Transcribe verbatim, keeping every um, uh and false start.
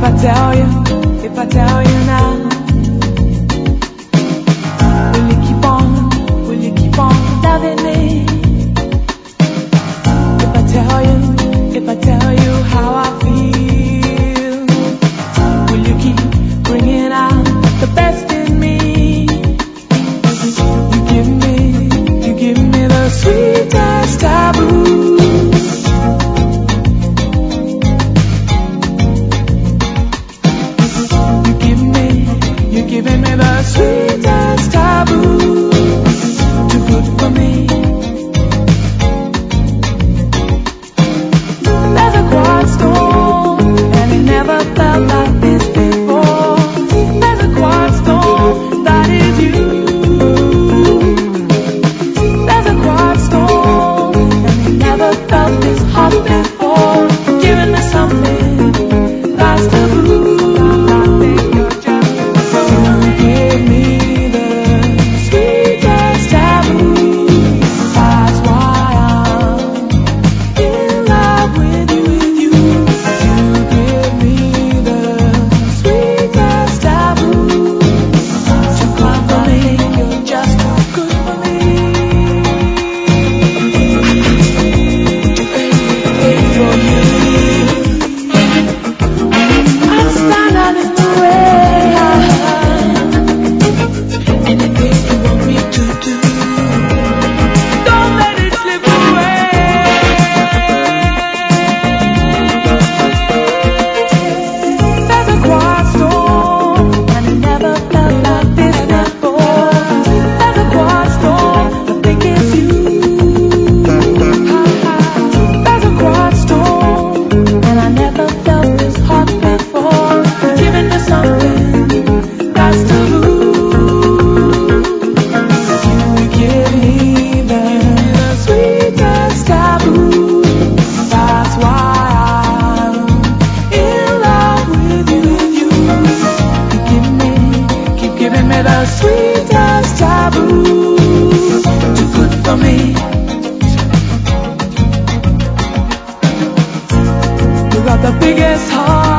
I tell you, if I tell you now, will you keep on, will you keep on loving me? If I tell you, if I tell you how I feel, will you keep bringing out the best in me? You give me, you give me the sweetest taboo. Giving me the sweetest taboo, too good for me. There's a quiet storm, and it never felt like this before. There's a quiet storm, that is you. There's a quiet storm, and it never felt this hot before. Giving me something that's taboo. The sweetest taboo, too good for me. You got the biggest heart.